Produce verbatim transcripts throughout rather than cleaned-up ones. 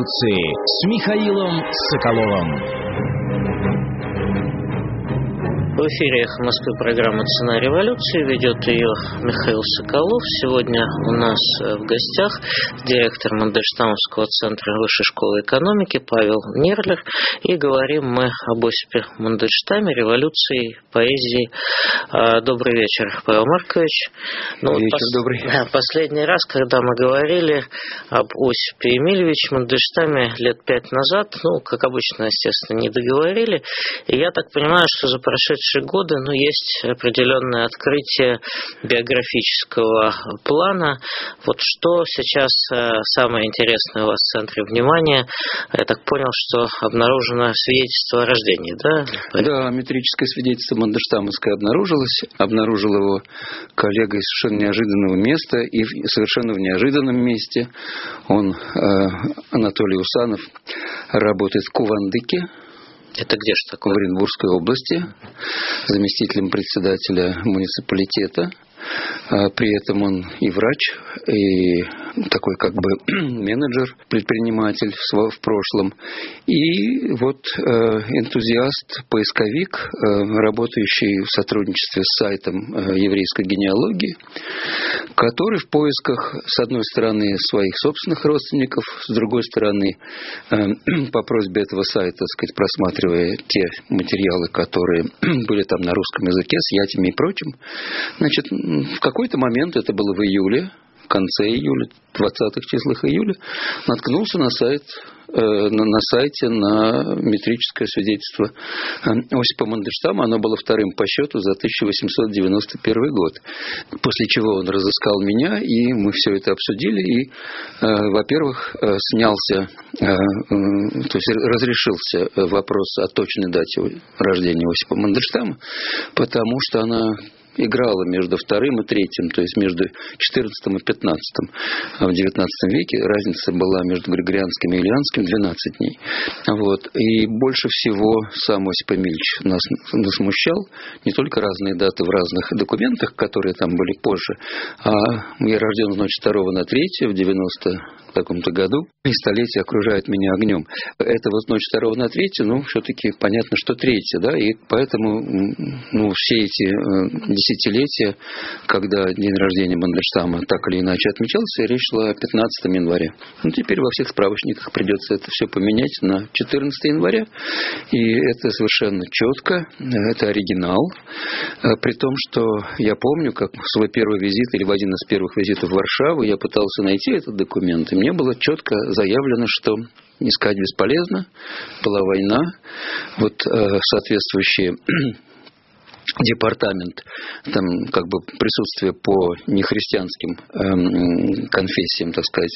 революции с Михаилом Соколовым. В эфире «Эхо Москвы» программа «Цена революции». Ведет ее Михаил Соколов. Сегодня у нас в гостях директор Мандельштамовского центра Высшей школы экономики Павел Нерлер. И говорим мы об Осипе Мандельштаме, революции, поэзии. Добрый вечер, Павел Маркович. Ну, вечер пос... добрый. Последний раз, когда мы говорили об Осипе Емельевиче Мандельштаме лет пять назад, ну, как обычно, естественно, не договорили. И я так понимаю, что за прошедшие годы, но есть определенное открытие биографического плана. Вот что сейчас самое интересное у вас в центре внимания? Я так понял, что обнаружено свидетельство о рождении, да? Да, метрическое свидетельство Мандельштамовское обнаружилось. Обнаружил его коллега из совершенно неожиданного места и совершенно в неожиданном месте. Он, Анатолий Усанов, работает в Кувандыке. Это где же такое? В Оренбургской области, заместителем председателя муниципалитета. При этом он и врач, и такой как бы менеджер, предприниматель в прошлом. И вот энтузиаст, поисковик, работающий в сотрудничестве с сайтом еврейской генеалогии, который в поисках, с одной стороны, своих собственных родственников, с другой стороны, по просьбе этого сайта, так сказать, просматривая те материалы, которые были там на русском языке, с ятями и прочим, значит, в какой-то момент, это было в июле, в конце июля, двадцатых числах июля, наткнулся на сайт, э, на, на сайте на метрическое свидетельство Осипа Мандельштама. Оно было вторым по счету за тысяча восемьсот девяносто первый год. После чего он разыскал меня, и мы все это обсудили. И, э, во-первых, э, снялся, э, э, то есть разрешился вопрос о точной дате рождения Осипа Мандельштама, потому что она играла между вторым и третьим, то есть между четырнадцатым и пятнадцатым. А в девятнадцатом веке разница была между Григорианским и Юлианским двенадцать дней. Вот. И больше всего сам Осип Емельевич нас, нас смущал. Не только разные даты в разных документах, которые там были позже, а я рожден в ночь второго на третье в девяносто таком-то году, и столетие окружает меня огнем. Это вот ночь второго на третье, ну, все-таки понятно, что третье, да, и поэтому, ну, все эти десятилетия, когда день рождения Мандельштама так или иначе отмечался, речь шла о пятнадцатом января. Ну, теперь во всех справочниках придется это все поменять на четырнадцатое января, и это совершенно четко, это оригинал, при том, что я помню, как в свой первый визит или в один из первых визитов в Варшаву я пытался найти этот документ, и мне было четко заявлено, что искать бесполезно, была война, вот э, соответствующие департамент, там как бы присутствие по нехристианским эм, конфессиям, так сказать,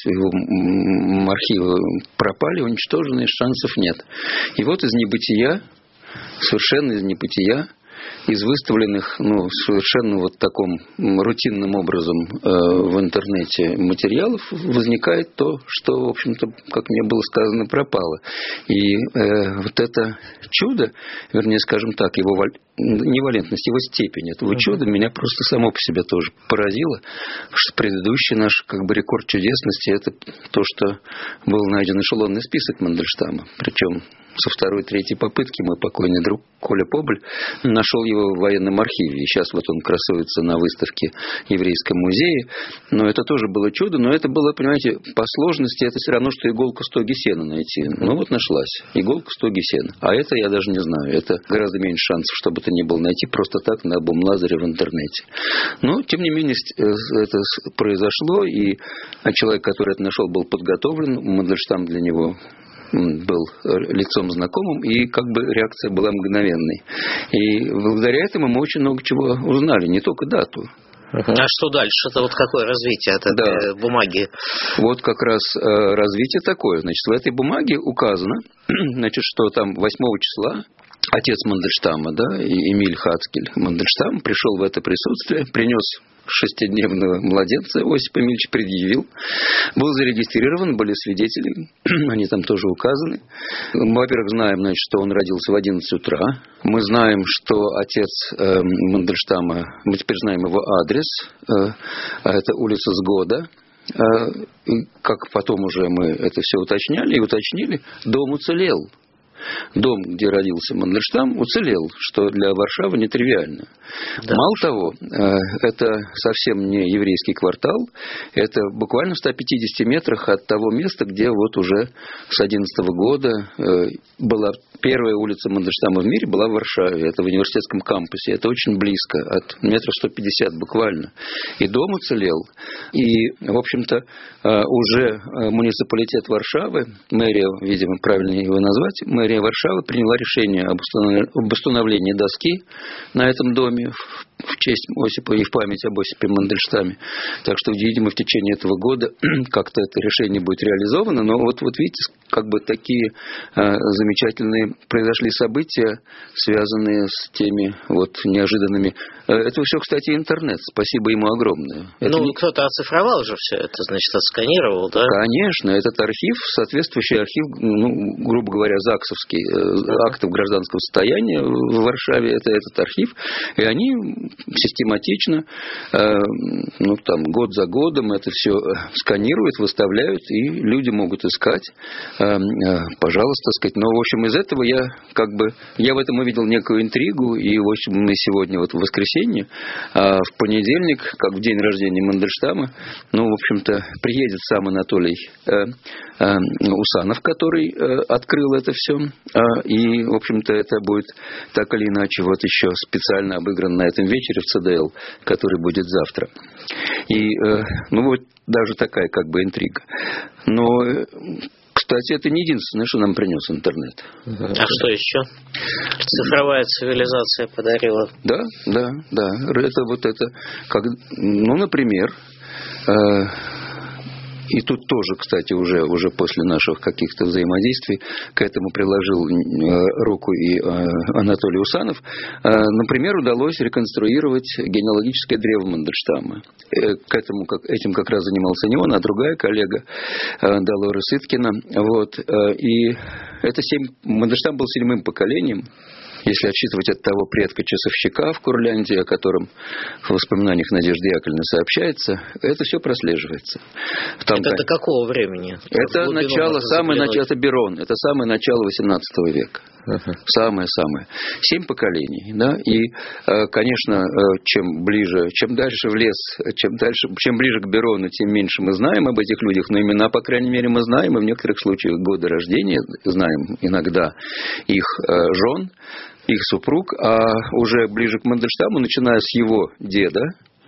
его архивы пропали, уничтожены, шансов нет. И вот из небытия, совершенно из небытия, из выставленных, ну, совершенно вот таком рутинным образом э, в интернете материалов возникает то, что, в общем-то, как мне было сказано, пропало. И э, вот это чудо, вернее, скажем так, его валь... невалентность, его степень этого чуда меня просто само по себе тоже поразило, что предыдущий наш как бы рекорд чудесности — это то, что был найден эшелонный список Мандельштама, причем со второй, третьей попытки мой покойный друг Коля Поболь нашел его в военном архиве. И сейчас вот он красуется на выставке в Еврейском музее. Но это тоже было чудо. Но это было, понимаете, по сложности это все равно, что иголку в стоге сена найти. Ну вот нашлась. Иголка в стоге сена. А это я даже не знаю. Это гораздо меньше шансов, чтобы это не было найти просто так на Бумлазере в интернете. Но, тем не менее, это произошло. И человек, который это нашел, был подготовлен. Мандельштам для него был лицом знакомым, и как бы реакция была мгновенной. И благодаря этому мы очень много чего узнали, не только дату. А что дальше? Это вот какое развитие от этой да. бумаги? Вот как раз э, развитие такое. Значит, в этой бумаге указано, значит, что там восьмого числа отец Мандельштама, да, Эмиль Хацкель Мандельштам, пришел в это присутствие, принес шестидневного младенца, Осип Емельевич предъявил, был зарегистрирован, были свидетели, они там тоже указаны. Мы, во-первых, знаем, значит, что он родился в одиннадцать утра. Мы знаем, что отец э, Мандельштама, мы теперь знаем его адрес, э, это улица Сгода, как потом уже мы это все уточняли и уточнили, дом уцелел. Дом, где родился Мандельштам, уцелел, что для Варшавы нетривиально. Да. Мало того, это совсем не еврейский квартал, это буквально в ста пятидесяти метрах от того места, где вот уже с одиннадцатого года была первая улица Мандельштама в мире, была в Варшаве, это в университетском кампусе, это очень близко, от метров ста пятидесяти буквально. И дом уцелел, и, в общем-то, уже муниципалитет Варшавы, мэрия, видимо, правильно его назвать, мэрия Варшавы приняла решение об установлении доски на этом доме в честь Осипа и в память об Осипе Мандельштаме. Так что, видимо, в течение этого года как-то это решение будет реализовано. Но вот, вот видите, как бы такие э, замечательные произошли события, связанные с теми вот неожиданными. Это все, кстати, интернет. Спасибо ему огромное. Это ну, не... кто-то оцифровал же все это, значит, отсканировал, да? Конечно, этот архив, соответствующий архив, ну, грубо говоря, ЗАГСовский, э, актов гражданского состояния в Варшаве, это этот архив. И они систематично, э, ну, там, год за годом это все сканируют, выставляют, и люди могут искать. Э, э, пожалуйста, сказать. Но, в общем, из этого я как бы, я в этом увидел некую интригу, и, в общем, мы сегодня вот в воскресенье, а в понедельник, как в день рождения Мандельштама, ну, в общем-то, приедет сам Анатолий э, э, Усанов, который э, открыл это все, э, и, в общем-то, это будет так или иначе вот еще специально обыграно на этом вечере в ЦДЛ, который будет завтра. И, э, ну, вот даже такая как бы интрига. Но, кстати, это не единственное, что нам принес интернет. А что еще? Цифровая цивилизация подарила. Да, да, да. Это вот это, как, ну, например, э, и тут тоже, кстати, уже, уже после наших каких-то взаимодействий к этому приложил руку и Анатолий Усанов. Например, удалось реконструировать генеалогическое древо Мандельштама. К этому, этим как раз занимался не он, а другая коллега Долорес Иткина. Вот. И это семь, Мандельштам был седьмым поколением. Если отсчитывать от того предка-часовщика в Курляндии, о котором в воспоминаниях Надежды Яковлевны сообщается, это все прослеживается. Там, это до какого времени? Это начало, самое начало, это Берон, это самое начало восемнадцатого века. Uh-huh. Самое-самое. Семь поколений, да, и, конечно, чем ближе, чем дальше в лес, чем дальше, чем ближе к Берону, тем меньше мы знаем об этих людях, но имена, по крайней мере, мы знаем, и в некоторых случаях годы рождения знаем иногда их жен, их супруг, а уже ближе к Мандельштаму, начиная с его деда,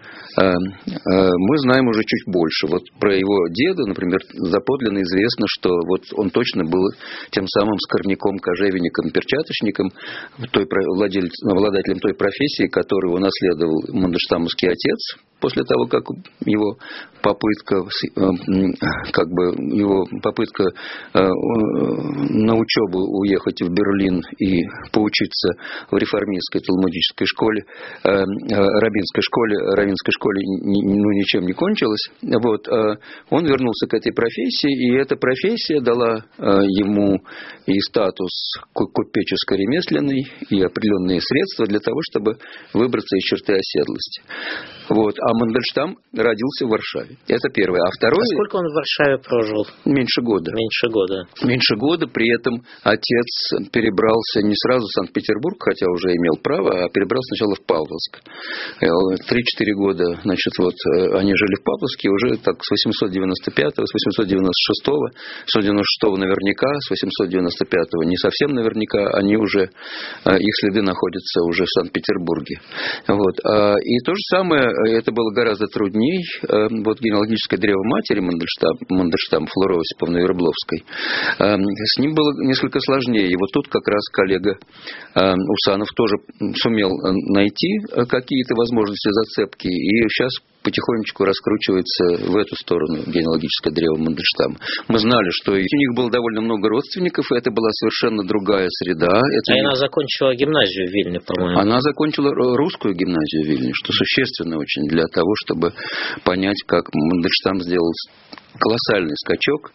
мы знаем уже чуть больше. Вот про его деда, например, доподлинно известно, что вот он точно был тем самым скорняком, кожевенником, перчаточником, той, владельцем той профессии, которую унаследовал мандельштамовский отец после того, как его попытка, как бы его попытка на учебу уехать в Берлин и поучиться в реформистской талмудической школе, раввинской школе, раввинской школе, ну, ничем не кончилась. Вот, он вернулся к этой профессии, и эта профессия дала ему и статус купеческо-ремесленный, и определенные средства для того, чтобы выбраться из черты оседлости. Вот. А Мандельштам родился в Варшаве. Это первое. А второе... А сколько он в Варшаве прожил? Меньше года. Меньше года. Меньше года. При этом отец перебрался не сразу в Санкт-Петербург, хотя уже имел право, а перебрался сначала в Павловск. Три-четыре года, значит, вот они жили в Павловске уже так с восемьсот девяносто пятого, с восемьсот девяносто шестого, с восемьсот девяносто шестого наверняка, с восемьсот девяносто пятого не совсем наверняка, они уже, их следы находятся уже в Санкт-Петербурге. Вот. И то же самое, это было гораздо трудней. Вот генеалогическое древо матери Мандельштам, Мандельштам Флоры Осиповны Вербловской, с ним было несколько сложнее. И вот тут как раз коллега Усанов тоже сумел найти какие-то возможности зацепки, и сейчас потихонечку раскручивается в эту сторону генеалогическое древо Мандельштама. Мы знали, что у них было довольно много родственников, и это была совершенно другая среда. Это... А она закончила гимназию в Вильне, по-моему. Она закончила русскую гимназию в Вильне, что существенно очень для того, чтобы понять, как Мандельштам сделал колоссальный скачок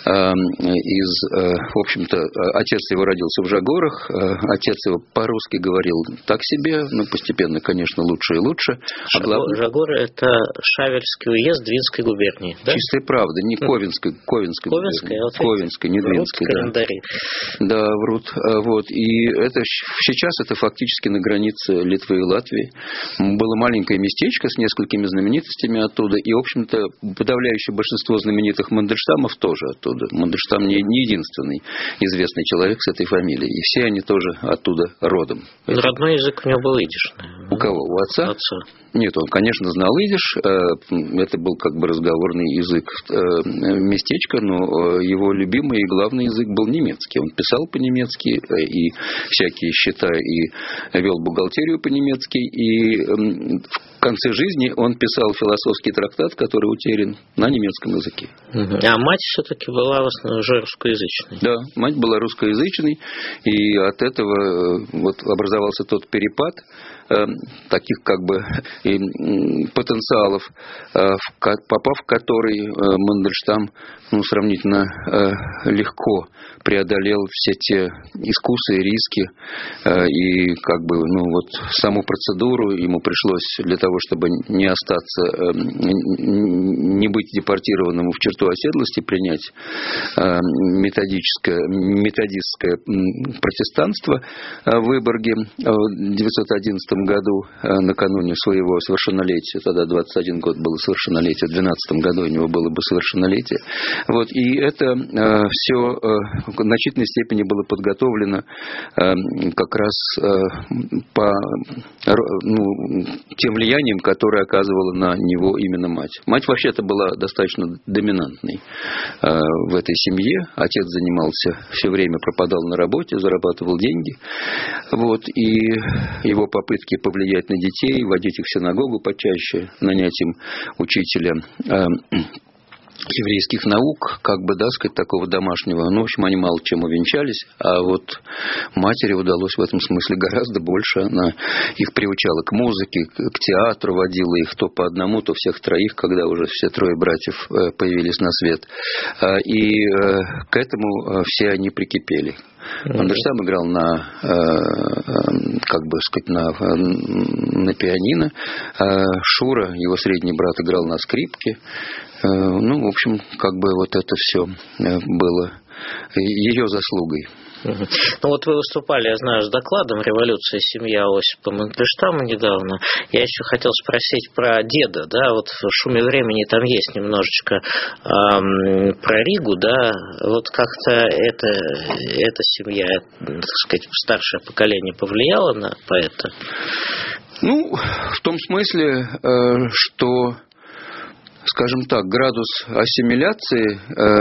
из, в общем-то, отец его родился в Жагорах, отец его по-русски говорил так себе, но постепенно, конечно, лучше и лучше. А главное... Жагоры – это Шавельский уезд Двинской губернии, да? Чистая правда, не Ковенской, Ковенской, Ковенской, вот Ковенской, не Двинской. Да. Да, врут. Вот. И это, сейчас это фактически на границе Литвы и Латвии. Было маленькое местечко с несколькими знаменитостями оттуда, и, в общем-то, подавляющее большинство знаменитых Мандельштамов тоже оттуда. Мандельштам не, не единственный известный человек с этой фамилией, и все они тоже оттуда родом. Но это... родной язык у него был идиш, наверное. У кого? У отца? Отца. Нет, он, конечно, знал идиш, это был как бы разговорный язык местечка, но его любимый и главный язык был немецкий. Он писал по-немецки и всякие счета, и вел бухгалтерию по-немецки, и в конце жизни он писал философский трактат, который утерян, на немецком языке. А мать все-таки была в основном уже русскоязычной. Да, мать была русскоязычной, и от этого вот образовался тот перепад таких как бы потенциалов, попав в который Мандельштам ну, сравнительно легко преодолел все те искусы и риски, и как бы ну вот саму процедуру ему пришлось для того, чтобы не остаться, не быть депортированным в черту оседлости, принять методическое, методистское протестанство в Выборге в девятьсот одиннадцатом году, накануне своего совершеннолетия, тогда двадцать один год было совершеннолетие, в двенадцатом году у него было бы совершеннолетие. Вот, и это все в значительной степени было подготовлено как раз по ну, тем влиянием, которое оказывала на него именно мать. Мать вообще-то была достаточно доминантной в этой семье. Отец занимался, все время пропадал на работе, зарабатывал деньги. Вот, и его попытки повлиять на детей, водить их в синагогу почаще, нанять им учителя еврейских наук, как бы, да, сказать, такого домашнего. Ну, в общем, они мало чем увенчались, а вот матери удалось в этом смысле гораздо больше. Она их приучала к музыке, к театру, водила их то по одному, то всех троих, когда уже все трое братьев появились на свет. И к этому все они прикипели. Мандельштам играл на, как бы сказать, на, на пианино. Шура, его средний брат, играл на скрипке. Ну, в общем, как бы вот это все было ее заслугой. Ну вот вы выступали, я знаю, с докладом «Революция и семья» Осипа Мандельштама недавно. Я еще хотел спросить про деда, да, вот в «Шуме времени» там есть немножечко эм, про Ригу, да, вот как-то это, эта семья, так сказать, старшее поколение повлияло на поэта? Ну, в том смысле, что, скажем так, градус ассимиляции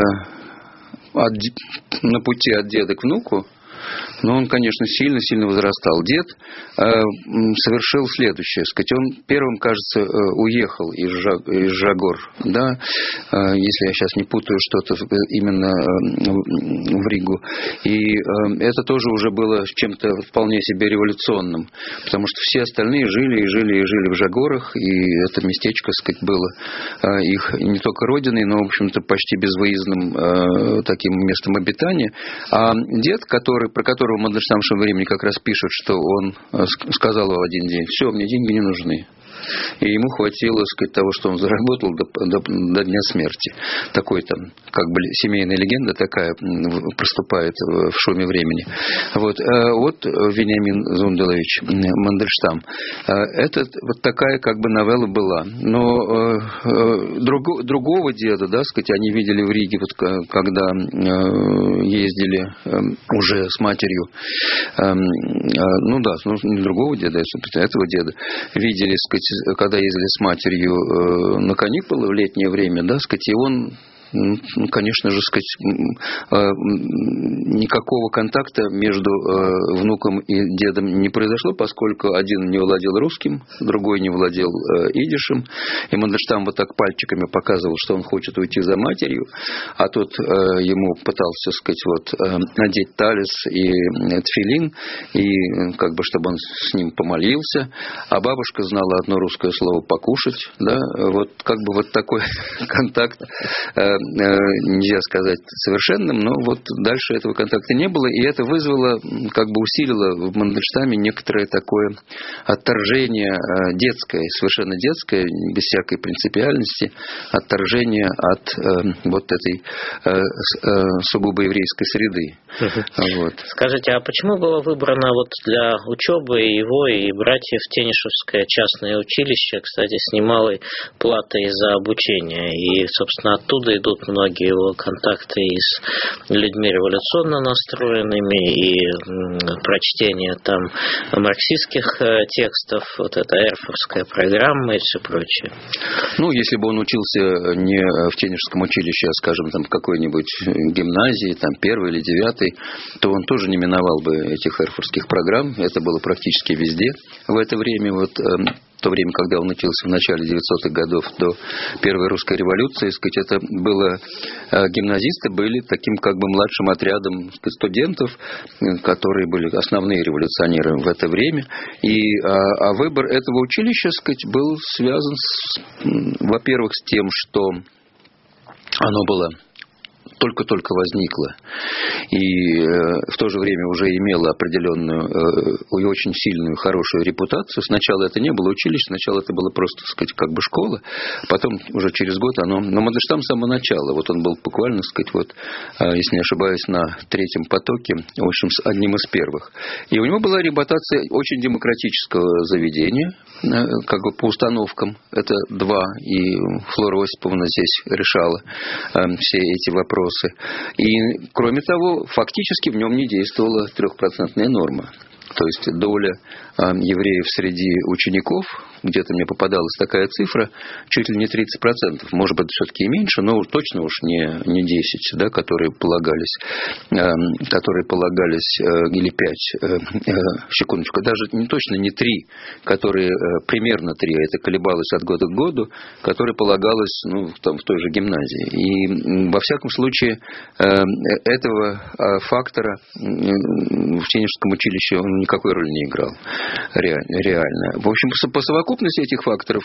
От, на пути от деда к внуку, но он, конечно, сильно-сильно возрастал. Дед э, совершил следующее. Сказать, он первым, кажется, уехал из, Жаг, из Жагор. Да? Э, если я сейчас не путаю что-то именно э, в Ригу. И э, это тоже уже было чем-то вполне себе революционным. Потому что все остальные жили и жили и жили в Жагорах. И это местечко, сказать, было э, их не только родиной, но, в общем-то, почти безвыездным э, таким местом обитания. А дед, который про которого Мандельштам в «Шуме времени» как раз пишет, что он сказал в один день: все, мне деньги не нужны. И ему хватило, так сказать, того, что он заработал до, до, до дня смерти. Такой там, как бы семейная легенда такая проступает в «Шуме времени». Вот, вот Вениамин Зунделович Мандельштам. Это вот такая как бы новелла была. Но друг, другого деда, да, сказать, они видели в Риге, вот, когда ездили уже с матерью, ну да, ну, не другого деда, а этого деда, видели, сказать, когда ездили с матерью э, на каникулы в летнее время, да, сказать, и он, ну, конечно же, сказать, э, никакого контакта между э, внуком и дедом не произошло, поскольку один не владел русским, другой не владел э, идишем, и Мандельштам вот так пальчиками показывал, что он хочет уйти за матерью, а тот э, ему пытался, сказать, вот, э, надеть талис и тфилин, и как бы, чтобы он с ним помолился, а бабушка знала одно русское слово «покушать», да, вот как бы вот такой контакт э, нельзя сказать совершенным, но вот дальше этого контакта не было, и это вызвало, как бы усилило в Мандельштаме некоторое такое отторжение детское, совершенно детское, без всякой принципиальности, отторжение от вот этой сугубо еврейской среды. Угу. Вот. Скажите, а почему было выбрано вот для учебы его и братьев Тенишевское частное училище, кстати, с немалой платой за обучение? И, собственно, оттуда идут многие его контакты и с людьми революционно настроенными, и прочтение там марксистских текстов, вот эта эрфуртская программа и все прочее. Ну, если бы он учился не в Тенишевском училище, а, скажем, там в какой-нибудь гимназии, там первой или девятой, то он тоже не миновал бы этих эрфуртских программ. Это было практически везде в это время. Вот в то время, когда он учился в начале девятисотых годов до Первой русской революции, сказать, это было, гимназисты были таким как бы младшим отрядом сказать, студентов, которые были основные революционеры в это время. И, а, а выбор этого училища, сказать, был связан, с, во-первых, с тем, что оно было только-только возникла и в то же время уже имела определенную и очень сильную, хорошую репутацию. Сначала это не было училище, сначала это было просто, так сказать, как бы школа, потом уже через год оно... Но Мандельштам с самого начала, вот он был буквально, так сказать, вот, если не ошибаюсь, на третьем потоке, в общем, с одним из первых. И у него была репутация очень демократического заведения, как бы по установкам. Это два, и Флора Осиповна здесь решала все эти вопросы. И, кроме того, фактически в нем не действовала трехпроцентная норма. То есть доля э, евреев среди учеников, где-то мне попадалась такая цифра, чуть ли не тридцать процентов, может быть, все-таки и меньше, но точно уж не, не десять, да, которые полагались, э, которые полагались, э, или пять, э, э, секундочку, даже не точно не три, которые, э, примерно три, а это колебалось от года к году, которые полагалось, ну, там, в той же гимназии. И, во всяком случае, э, этого э, фактора э, в Тенишевском училище он никакой роли не играл. Реально. В общем, по совокупности этих факторов,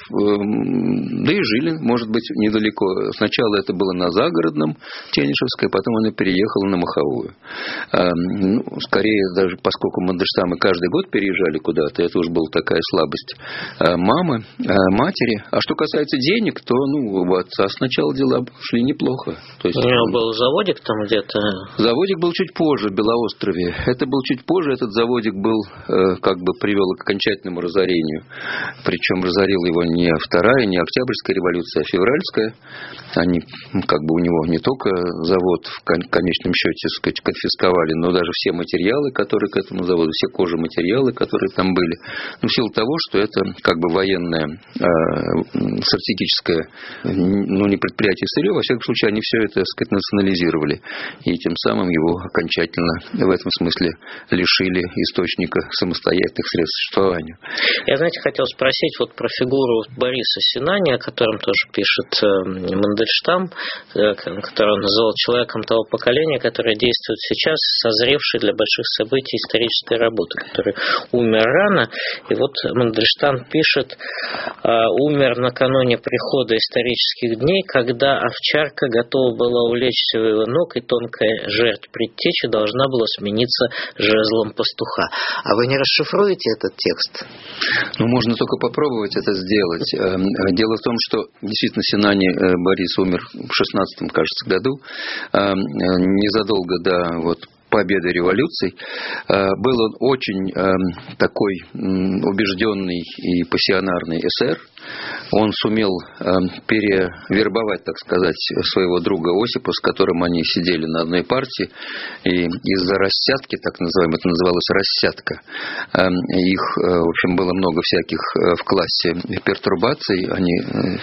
да и жили, может быть, недалеко. Сначала это было на Загородном Тенишевской, потом он и переехал на Маховую. Ну, скорее, даже поскольку Мандельштамы каждый год переезжали куда-то, это уж была такая слабость мамы, матери. А что касается денег, то, ну, у отца сначала дела шли неплохо. То есть, у него был заводик там где-то? Заводик был чуть позже, в Белоострове. Это был чуть позже, этот заводик был, как бы привел к окончательному разорению. Причем разорила его не вторая, не Октябрьская революция, а февральская. Они, как бы у него не только завод в конечном счете, так сказать, конфисковали, но даже все материалы, которые к этому заводу, все кожематериалы, которые там были. Ну, в силу того, что это как бы военное, э, стратегическое, ну, не предприятие сырье, во всяком случае, они все это, так сказать, национализировали. И тем самым его окончательно в этом смысле лишили источника самостоятельных средств существования. Я, знаете, хотел спросить вот про фигуру Бориса Синани, о котором тоже пишет Мандельштам, которого он называл человеком того поколения, которое действует сейчас, созревший для больших событий исторической работы, который умер рано. И вот Мандельштам пишет: умер накануне прихода исторических дней, когда овчарка готова была улечься у его ног, и тонкая жертва предтечи должна была смениться жезлом пастуха. А вы не расшифруете этот текст? Ну, можно только попробовать это сделать. Дело в том, что действительно Синани Борис умер в шестнадцатом, кажется, году, незадолго до вот победы революции. Был он очень такой убежденный и пассионарный эсер. Он сумел перевербовать, так сказать, своего друга Осипа, с которым они сидели на одной партии, и из-за рассядки, так называемой, это называлось рассядка, их, в общем, было много всяких в классе пертурбаций, они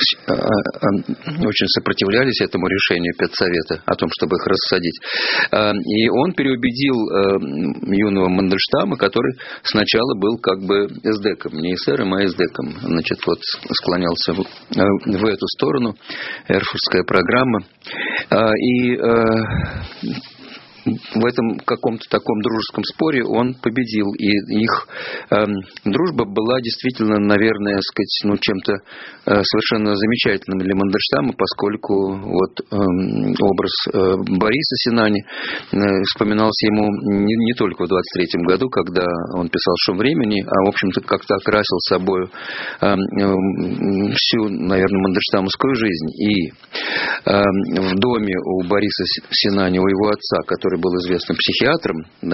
очень сопротивлялись этому решению педсовета о том, чтобы их рассадить. И он переубедил юного Мандельштама, который сначала был как бы эсдеком, не эсером, а эсдеком, значит, вот склонялся в, в эту сторону, эрфуртская программа. И в этом каком-то таком дружеском споре он победил. И их э, дружба была действительно, наверное, сказать, ну, чем-то э, совершенно замечательным для Мандельштама, поскольку вот, э, образ э, Бориса Синани э, вспоминался ему не, не только в двадцать третьем году, когда он писал «Шум времени», а, в общем-то, как-то окрасил собой э, э, всю, наверное, мандельштамовскую жизнь. И э, в доме у Бориса Синани, у его отца, который был известным психиатром, да,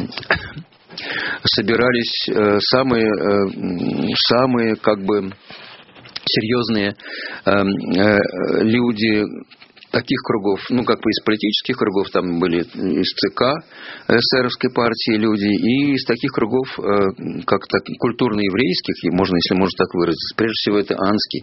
собирались самые, самые как бы серьезные люди таких кругов, ну, как бы из политических кругов, там были из ЦК эсеровской партии люди, и из таких кругов, как так, культурно-еврейских, можно, если можно так выразиться, прежде всего это Анский,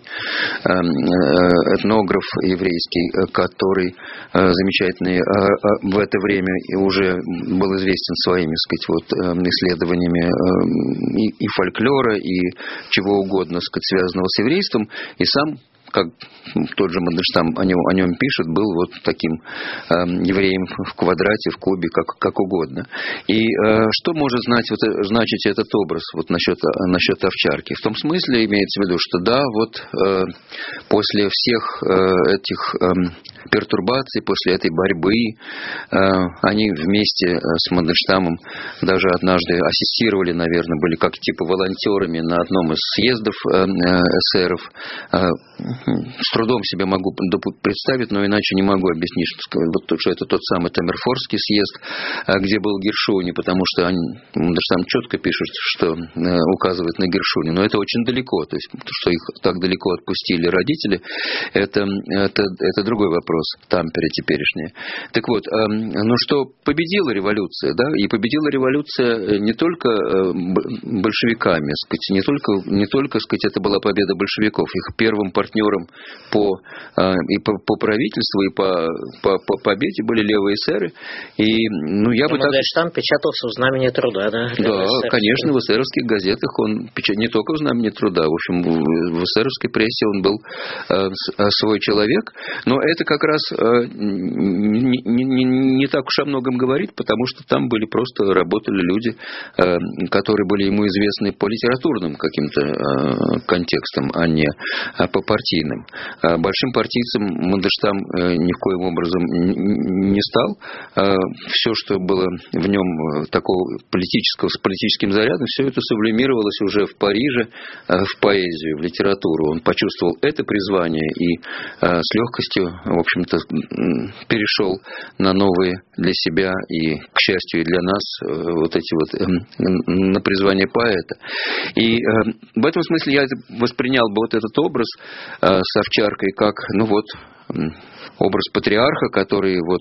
этнограф еврейский, который замечательный в это время уже был известен своими, так сказать, вот, исследованиями и, и фольклора, и чего угодно, так сказать, связанного с еврейством, и сам, как тот же Мандельштам о нем, о нем пишет, был вот таким э, евреем в квадрате, в кубе, как, как угодно. И э, что может знать, вот, значить этот образ вот насчет, насчет овчарки? В том смысле имеется в виду, что да, вот э, после всех э, этих э, пертурбаций, после этой борьбы, э, они вместе с Мандельштамом даже однажды ассистировали, наверное, были как типа волонтерами на одном из съездов э, эсеров. Э, с трудом себе могу представить, но иначе не могу объяснить, что, вот, что это тот самый Тамерфорский съезд, где был Гершуни, потому что они, Мандельштам четко пишут, что указывает на Гершуни, но это очень далеко, то есть, что их так далеко отпустили родители, это, это, это другой вопрос, Тампере теперешнее. Так вот, ну что, победила революция, да, и победила революция не только большевиками, сказать, не только, не только, сказать, это была победа большевиков, их первым партнером по, и по, по правительству, и по, по, по победе были левые эсеры. И, ну, я и бы Мандельштам так... печатался в «Знамени труда», да? Да, конечно, в эсеровских газетах он печат... не только в «Знамени труда», в общем, в эсеровской прессе он был э, свой человек, но это как раз э, не, не, не так уж о многом говорит, потому что там были просто, работали люди, э, которые были ему известны по литературным каким-то э, контекстам, а не по партийным. Большим партийцем Мандельштам ни в коем образом не стал. Все, что было в нем такого политического, с политическим зарядом, все это сублимировалось уже в Париже, в поэзию, в литературу. Он почувствовал это призвание и с легкостью, в общем-то, перешел на новые для себя и, к счастью, и для нас вот эти вот на призвание поэта. И в этом смысле я воспринял бы вот этот образ с овчаркой как, ну вот, образ патриарха, который вот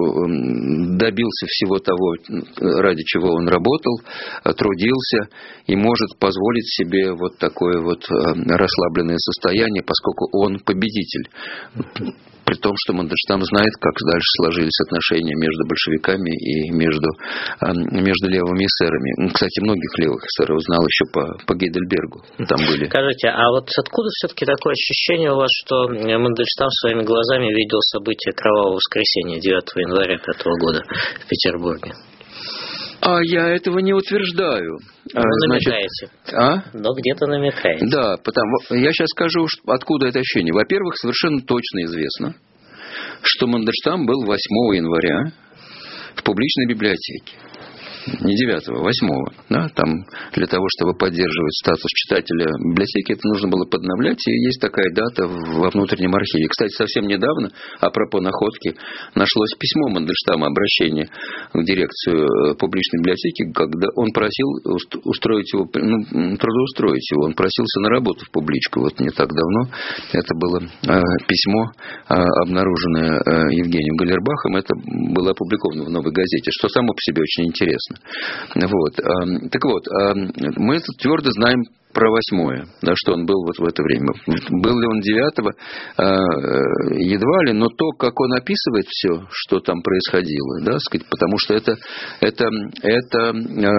добился всего того, ради чего он работал, трудился и может позволить себе вот такое вот расслабленное состояние, поскольку он победитель. При том, что Мандельштам знает, как дальше сложились отношения между большевиками и между, между левыми эсерами. Кстати, многих левых эсеров знал еще по, по Гейдельбергу. Там были. Скажите, а вот откуда все-таки такое ощущение у вас, что Мандельштам своими глазами видел события Кровавого воскресенья девятого января пятого года в Петербурге? А я этого не утверждаю. Вы намекаете. А? Но где-то намекаете. Да, потому я сейчас скажу, откуда это ощущение. Во-первых, совершенно точно известно, что Мандельштам был восьмого января в публичной библиотеке. Не девятого, восьмого. Да, там для того, чтобы поддерживать статус читателя библиотеки, это нужно было подновлять, и есть такая дата во внутреннем архиве. Кстати, совсем недавно, апропо находки, нашлось письмо Мандельштама, обращение в дирекцию публичной библиотеки, когда он просил устроить его, ну, трудоустроить его, он просился на работу в публичку. Вот не так давно это было э, письмо, э, обнаруженное э, Евгением Галлербахом, это было опубликовано в «Новой газете», что само по себе очень интересно. Вот. Так вот, мы это твердо знаем про восьмое, да, что он был вот в это время. Был ли он девятого, едва ли, но то, как он описывает все, что там происходило, да, сказать, потому что это, это, это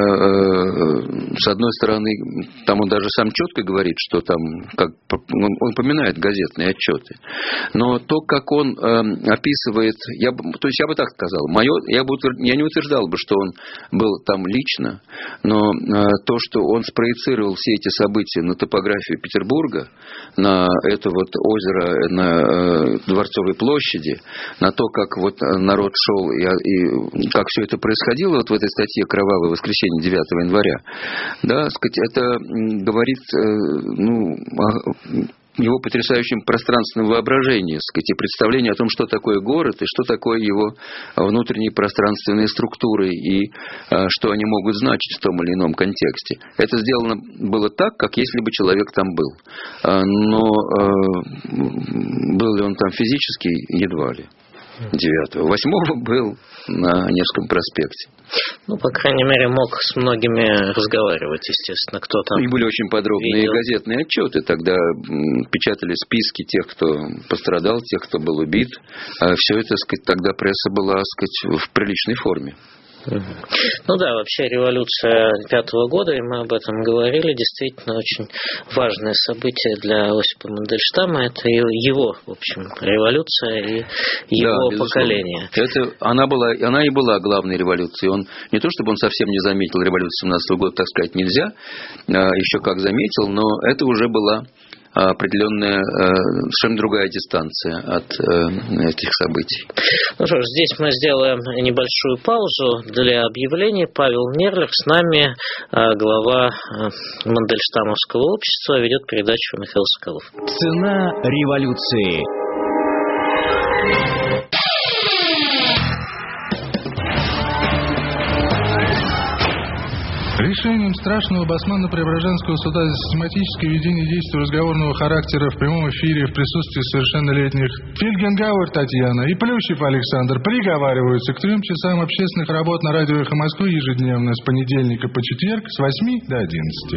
с одной стороны, там он даже сам четко говорит, что там, как, он, он упоминает газетные отчеты, но то, как он описывает, я, то есть я бы так сказал, мое, я, бы, я не утверждал бы, что он был там лично, но то, что он спроецировал все эти события на топографию Петербурга, на это вот озеро на Дворцовой площади, на то, как вот народ шел и, и как все это происходило вот в этой статье «Кровавое воскресенье» девятого января, да, сказать, это говорит, ну, его потрясающем пространственном воображении, сказать, и представление о том, что такое город и что такое его внутренние пространственные структуры и а, что они могут значить в том или ином контексте. Это сделано было так, как если бы человек там был. А, но а, был ли он там физически, едва ли. девятого. восьмого был на Невском проспекте. Ну, по крайней мере, мог с многими разговаривать, естественно, кто там. И были очень подробные видел. газетные отчеты. Тогда печатали списки тех, кто пострадал, тех, кто был убит. А все это, сказать, тогда пресса была, сказать, в приличной форме. Ну да, вообще революция пятого года, и мы об этом говорили, действительно очень важное событие для Осипа Мандельштама. Это его, в общем, революция и его да, поколение. Это, она, была, она и была главной революцией. Он, не то чтобы он совсем не заметил революцию семнадцатого года, так сказать, нельзя, еще как заметил, но это уже была определенная, совершенно другая дистанция от этих событий. Ну что ж, здесь мы сделаем небольшую паузу для объявлений. Павел Нерлих с нами, глава Мандельштамовского общества, ведет передачу Михаил Соколов. Цена революции. Решением страшного Басманно-Преображенского суда за систематическое ведение действий разговорного характера в прямом эфире в присутствии совершеннолетних Фельгенгауэр Татьяна и Плющев Александр приговариваются к трем часам общественных работ на радио «Эхо Москвы» ежедневно с понедельника по четверг с восьми до одиннадцати.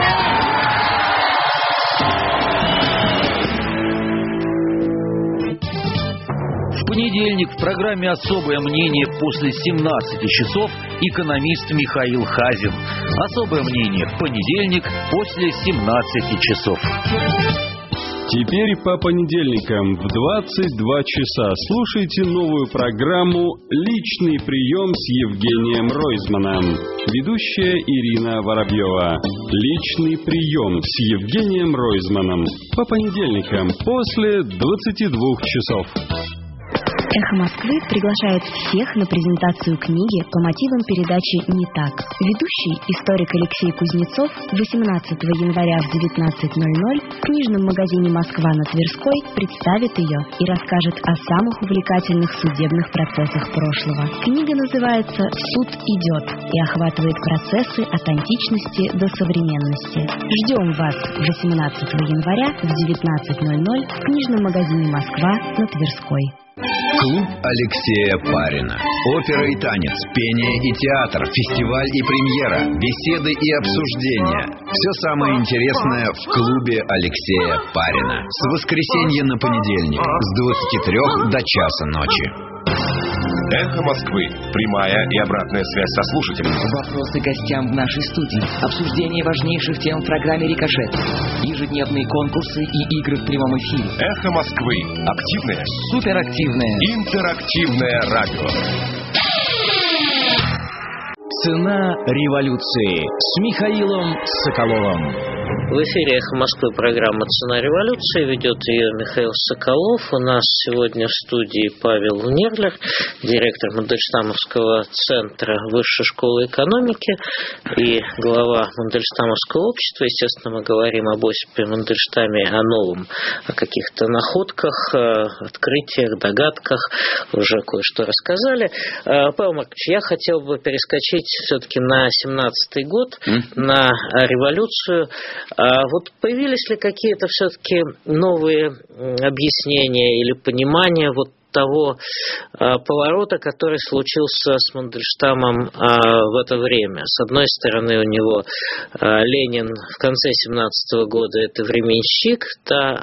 В понедельник в программе «Особое мнение» после семнадцати часов экономист Михаил Хазин. «Особое мнение» в понедельник после семнадцати часов. Теперь по понедельникам в двадцать два часа слушайте новую программу «Личный прием с Евгением Ройзманом». Ведущая Ирина Воробьева. «Личный прием с Евгением Ройзманом» по понедельникам после двадцати двух часов. «Эхо Москвы» приглашает всех на презентацию книги по мотивам передачи «Не так». Ведущий, историк Алексей Кузнецов, восемнадцатого января в девятнадцать ноль ноль в книжном магазине «Москва» на Тверской представит ее и расскажет о самых увлекательных судебных процессах прошлого. Книга называется «Суд идет» и охватывает процессы от античности до современности. Ждем вас восемнадцатого января в девятнадцать ноль ноль в книжном магазине «Москва» на Тверской. Клуб Алексея Парина. Опера и танец, пение и театр, фестиваль и премьера, беседы и обсуждения. Все самое интересное в клубе Алексея Парина. С воскресенья на понедельник с двадцати трёх до часа ночи. Эхо Москвы. Прямая и обратная связь со слушателями. Вопросы гостям в нашей студии. Обсуждение важнейших тем в программе «Рикошет». Ежедневные конкурсы и игры в прямом эфире. Эхо Москвы. Активное. Суперактивное. Интерактивное радио. Цена революции с Михаилом Соколовым. В эфире «Эхо Москвы» программа «Цена революции». Ведет ее Михаил Соколов. У нас сегодня в студии Павел Нерлих, директор Мандельштамовского центра Высшей школы экономики и глава Мандельштамовского общества. Естественно, мы говорим об Осипе Мандельштаме, о новом, о каких-то находках, открытиях, догадках. Уже кое-что рассказали. Павел Маркович, я хотел бы перескочить все-таки на семнадцатый год, на революцию. А вот появились ли какие-то все-таки новые объяснения или понимания вот того поворота, который случился с Мандельштамом в это время. С одной стороны, у него Ленин в конце семнадцатого года – это временщик, да,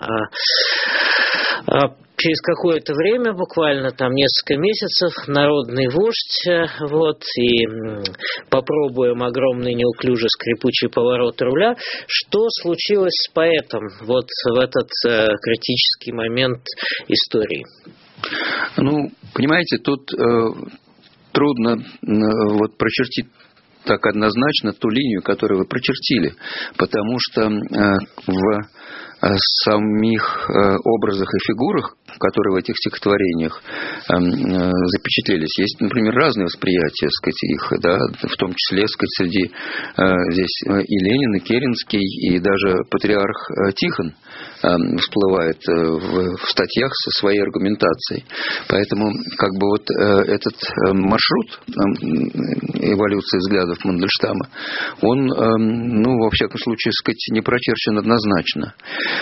а через какое-то время, буквально там несколько месяцев, народный вождь, вот, и попробуем огромный неуклюжий скрипучий поворот руля. Что случилось с поэтом вот в этот э, критический момент истории? Ну, понимаете, тут э, трудно э, вот прочертить так однозначно ту линию, которую вы прочертили, потому что э, в самих образах и фигурах, которые в этих стихотворениях запечатлелись, есть, например, разные восприятия, так сказать, их, да, в том числе, так сказать, среди здесь и Ленин, и Керенский, и даже патриарх Тихон всплывает в, в статьях со своей аргументацией. Поэтому, как бы вот этот маршрут эволюции взглядов Мандельштама, он, ну, во всяком случае, так сказать, не прочерчен однозначно.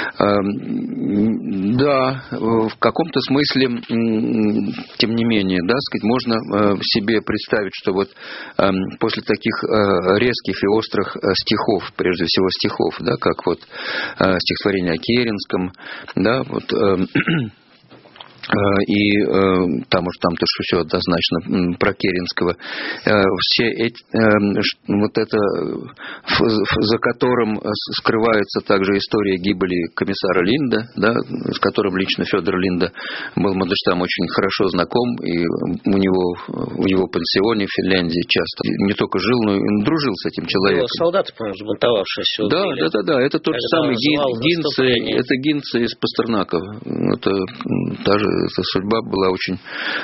Да, в каком-то смысле, тем не менее, да, сказать, можно себе представить, что вот после таких резких и острых стихов, прежде всего стихов, да, как вот стихотворение о Керенском, да, вот и э, там уж там-то что все однозначно про Керенского, э, все эти, э, вот это, за которым скрывается также история гибели комиссара Линда, да, с которым лично Федор Линда был Мандельштам очень хорошо знаком, и у него в его пансионе в Финляндии часто не только жил, но и дружил с этим человеком. Солдаты, по-моему, сбунтовавшиеся. Да, да, да, да, это тот же самый Гинце, это Гинце из Пастернака, это даже эта судьба была очень...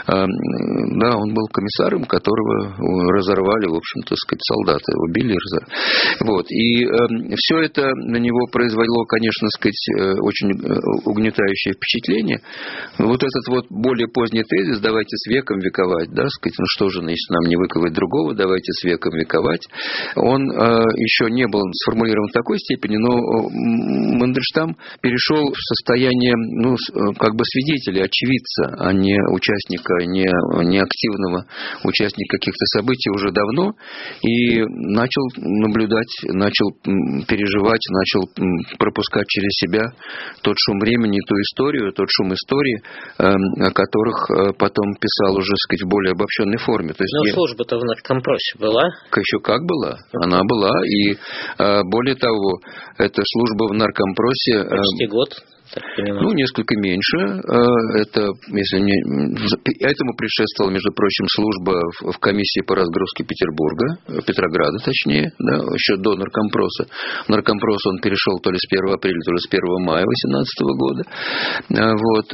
Да, он был комиссаром, которого разорвали, в общем-то, сказать, солдаты. Убили и разорвали. Вот. И э, все это на него произвело, конечно, сказать, очень угнетающее впечатление. Вот этот вот более поздний тезис «давайте с веком вековать», да, сказать, ну что же, если нам не выковать другого, давайте с веком вековать, он э, еще не был сформулирован в такой степени, но Мандельштам перешел в состояние, ну, как бы свидетеля, очевидца, а не участника, не, не активного участника каких-то событий уже давно, и начал наблюдать, начал переживать, начал пропускать через себя тот шум времени, ту историю, тот шум истории, о которых потом писал уже, так сказать, в более обобщенной форме. То есть но я... служба-то в наркомпросе была? Еще как была. Она была, и более того, эта служба в наркомпросе... Почти год. Ну, несколько меньше. Это, если не... Этому предшествовала, между прочим, служба в комиссии по разгрузке Петербурга, Петрограда, точнее, да, еще до наркомпроса. В наркомпрос он перешел то ли с первого апреля, то ли с первого мая восемнадцатого года. Вот.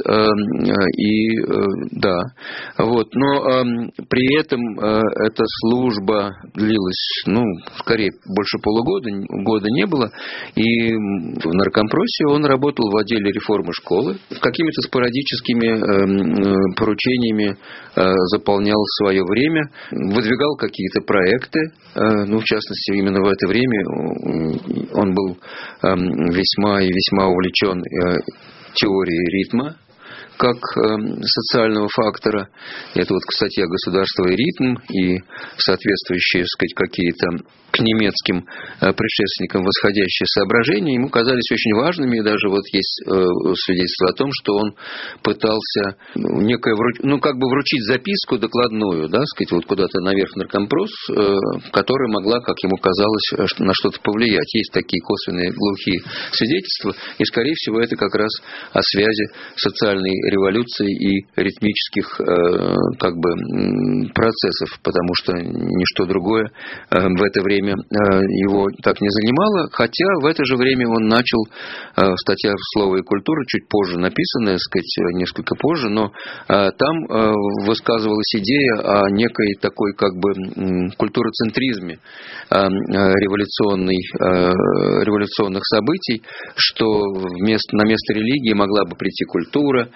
И, да. Вот. Но при этом эта служба длилась, ну, скорее, больше полугода, года не было. И в наркомпросе он работал в отделе реформы школы, какими-то спорадическими э, поручениями э, заполнял свое время, выдвигал какие-то проекты, э, ну, в частности, именно в это время он был э, весьма и весьма увлечен э, теорией ритма как э, социального фактора. Это вот, кстати, о государство и ритм, и соответствующие, так сказать, какие-то к немецким э, предшественникам восходящие соображения ему казались очень важными, и даже вот есть э, свидетельство о том, что он пытался ну, некое вруч... ну, как бы вручить записку докладную, да, сказать, вот куда-то наверх в наркомпрос, э, которая могла, как ему казалось, на что-то повлиять. Есть такие косвенные глухие свидетельства, и, скорее всего, это как раз о связи социальной революции и ритмических э, как бы процессов, потому что ничто другое э, в это время э, его так не занимало, хотя в это же время он начал, э, статья «Слово и культура», чуть позже написанная, сказать, несколько позже, но э, там э, высказывалась идея о некой такой как бы э, культуроцентризме э, революционной, э, революционных событий, что вместо, на место религии могла бы прийти культура,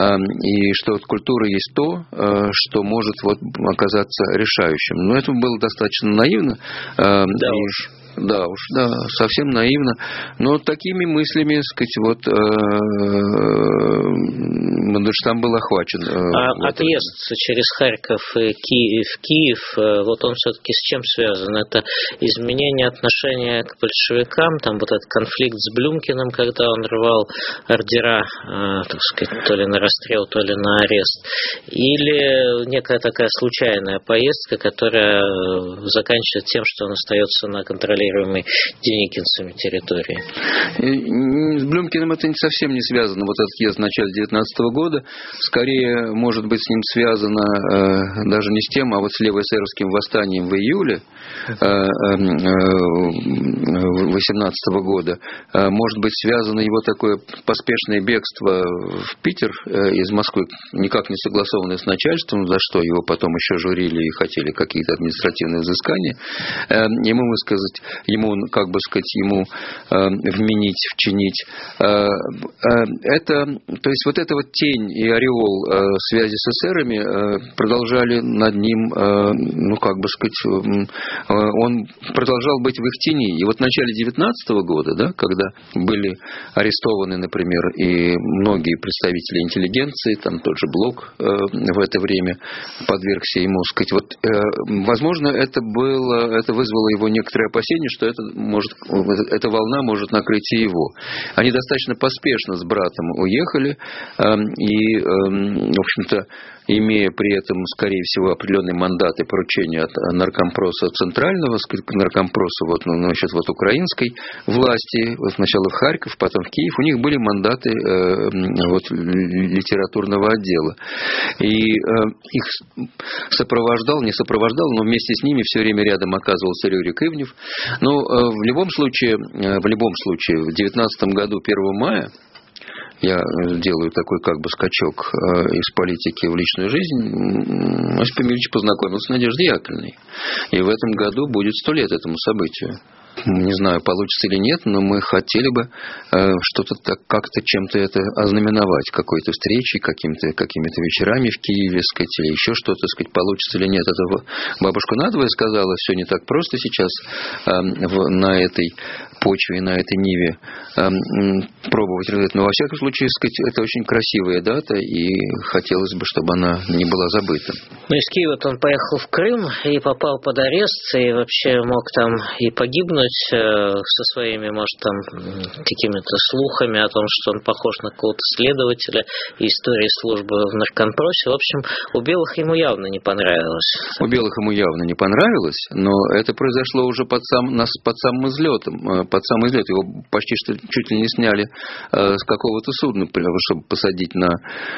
и что от культуры есть то, что может вот оказаться решающим. Но это было достаточно наивно. Да уж. Да уж, да, совсем наивно. Но такими мыслями, сказать, вот Мандельштам был охвачен. А отъезд через Харьков и Киев, Киев, вот он все-таки с чем связан? Это изменение отношения к большевикам, там вот этот конфликт с Блюмкиным, когда он рвал ордера, так сказать, то ли на расстрел, то ли на арест, или некая такая случайная поездка, которая заканчивается тем, что он остается на контролируемой деникинцами территории. С Блюмкиным это совсем не связано, вот этот съезд в начале девятнадцатого года. Скорее, может быть, с ним связано э, даже не с тем, а вот с левоэсеровским восстанием в июле восемнадцатого года. Э, может быть, связано его такое поспешное бегство в Питер э, из Москвы, никак не согласованное с начальством, за что его потом еще журили и хотели какие-то административные взыскания. Э, ему высказать, ему, как бы сказать, ему э, вменить, вчинить. Э, э, это, то есть вот эта вот тень и ореол э, связи с эсерами э, продолжали над ним, э, ну, как бы сказать, э, он продолжал быть в их тени. И вот в начале девятнадцатого года, да, когда были арестованы, например, и многие представители интеллигенции, там тот же Блок э, в это время подвергся ему, сказать, вот, э, возможно, это было, это вызвало его некоторые опасения, что это может, эта волна может накрыть и его. Они достаточно поспешно с братом уехали, э, и, э, в общем-то, имея при этом, скорее всего, определенные мандаты, поручения от наркомпроса центрального, наркомпроса вот, ну, насчет вот украинской власти, вот сначала в Харьков, потом в Киев, у них были мандаты э, вот, литературного отдела. И э, их сопровождал, не сопровождал, но вместе с ними все время рядом оказывался Рюрик Ивнев. Но э, в любом случае, э, в любом случае, в девятнадцатом году, первого мая, я делаю такой как бы скачок из политики в личную жизнь, Осип Емельевич познакомился с Надеждой Яковлевной. И в этом году будет сто лет этому событию. Не знаю, получится или нет, но мы хотели бы э, что-то так, как-то чем-то это ознаменовать, какой-то встречей, какими-то, какими-то вечерами в Киеве, сказать, или еще что-то, сказать, получится или нет. Это бабушка надвое сказала, все не так просто сейчас э, в, на этой почве, на этой ниве э, пробовать. Но во всяком случае, сказать, это очень красивая дата, и хотелось бы, чтобы она не была забыта. Ну, из Киева он поехал в Крым и попал под арест, и вообще мог там и погибнуть со своими, может, там какими-то слухами о том, что он похож на какого-то следователя и истории службы в наркомпросе. В общем, у белых ему явно не понравилось. У белых ему явно не понравилось, но это произошло уже под, сам, под самым излетом. Под самым излетом. Его почти что чуть ли не сняли с какого-то судна, чтобы посадить на,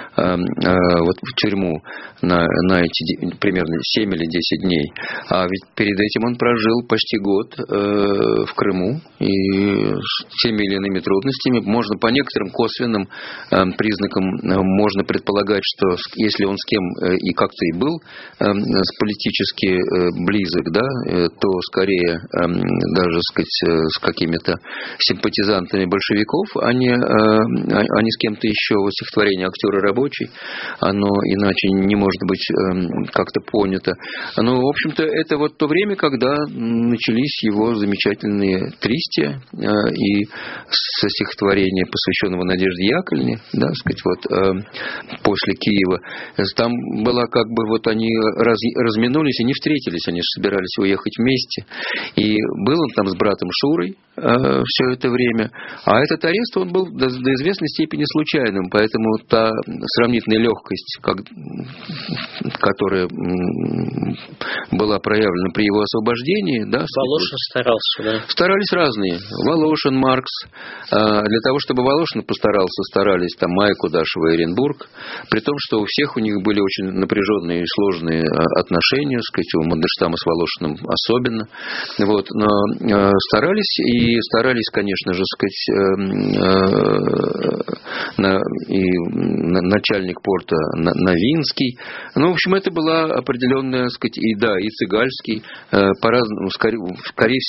вот, в тюрьму на, на эти примерно семь или десять дней. А ведь перед этим он прожил почти год в Крыму и с теми или иными трудностями. Можно по некоторым косвенным признакам можно предполагать, что если он с кем и как-то и был политически близок, да, то скорее даже, сказать, с какими-то симпатизантами большевиков, а не, а не с кем-то еще. Вот стихотворение «Актер и рабочий», оно иначе не может быть как-то понято. Но, в общем-то, это вот то время, когда начались его замечательные тристия и со стихотворения, посвященного Надежде Яковлевне, да, сказать, вот после Киева, там была как бы вот они раз, разминулись и не встретились, они собирались уехать вместе, и был он там с братом Шурой все это время, а этот арест он был до, до известной степени случайным, поэтому та сравнительная легкость, как, которая была проявлена при его освобождении, да, Волошин старался, да? Старались разные. Волошин, Маркс. Для того, чтобы Волошин постарался, старались там Майя Кудашева и Оренбург. При том, что у всех у них были очень напряженные и сложные отношения, сказать, у Мандельштама с Волошиным особенно. Вот. Но старались, и старались, конечно же, сказать, на, и начальник порта Новинский. Ну, в общем, это была определенная, сказать, и да, и Цыгальский, по-разному, скорее, скорее всего, может быть,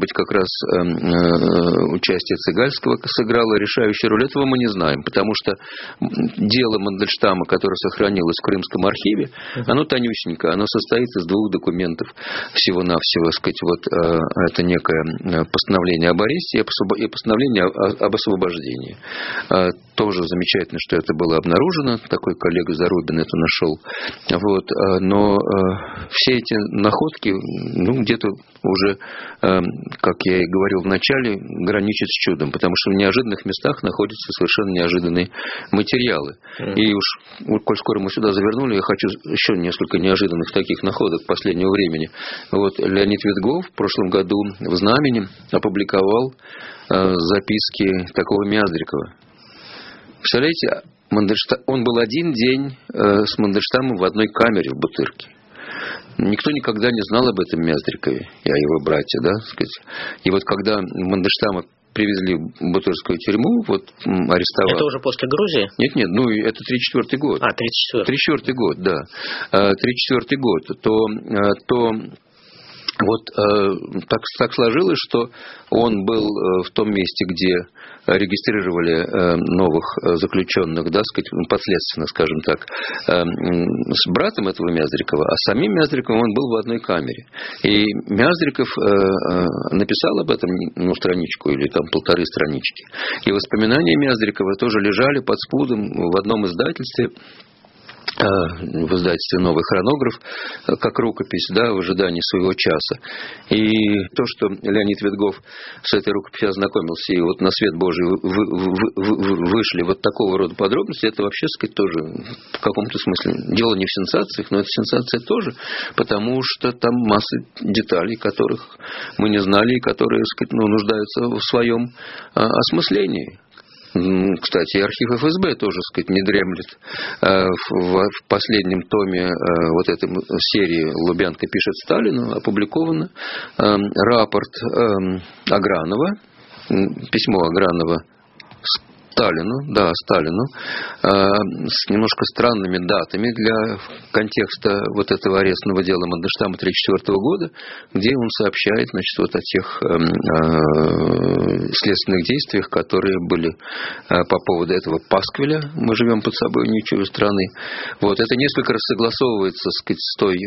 быть, как раз участие Цегальского сыграло решающую роль. Этого мы не знаем, потому что дело Мандельштама, которое сохранилось в Крымском архиве, оно тонюсенько, оно состоит из двух документов всего-навсего, сказать, вот это некое постановление об аресте и постановление об освобождении. Тоже замечательно, что это было обнаружено, такой коллега Зарубин это нашел. Вот. Но все эти находки, ну, где-то уже, как я и говорил в начале, граничат с чудом, потому что в неожиданных местах находятся совершенно неожиданные материалы. И уж, коль скоро мы сюда завернули, я хочу еще несколько неожиданных таких находок последнего времени. Вот Леонид Ветгов в прошлом году в «Знамени» опубликовал записки такого Мяздрикова. Представляете, Мандельштам, он был один день с Мандельштамом в одной камере в Бутырке. Никто никогда не знал об этом Мяздрикове, я его братья, да, сказать. И вот когда Мандельштама привезли в Бутырскую тюрьму, вот арестовали. Это уже после Грузии? Нет, нет, ну это тридцать четвёртый год. А, тридцать четвёртый. тридцать четвёртый год, да. тридцать четвёртый год. То, то вот э, так, так сложилось, что он был в том месте, где регистрировали э, новых заключенных, да, сказать, подследственно, скажем так, э, с братом этого Мяздрикова, а самим Мяздриковым он был в одной камере. И Мяздриков э, э, написал об этом, ну, страничку или там полторы странички. И воспоминания Мяздрикова тоже лежали под спудом в одном издательстве, в издательстве «Новый хронограф», как рукопись, да, в ожидании своего часа. И то, что Леонид Ветгов с этой рукописью ознакомился, и вот на свет Божий вы, вы, вы, вышли вот такого рода подробности, это вообще, сказать, тоже в каком-то смысле дело не в сенсациях, но это сенсация тоже, потому что там масса деталей, которых мы не знали, и которые, сказать, ну, нуждаются в своем а, осмыслении. Кстати, архив эф эс бэ тоже, сказать, не дремлет. В последнем томе вот этой серии «Лубянка пишет Сталину» опубликовано рапорт Агранова, письмо Агранова Сталину, да, Сталину, э, с немножко странными датами для контекста вот этого арестного дела Мандельштама тысяча девятьсот тридцать четвёртого года, где он сообщает, значит, вот о тех э, э, следственных действиях, которые были э, по поводу этого пасквиля. Мы живем под собой ничью страны. Вот, это несколько раз согласовывается, так сказать, с той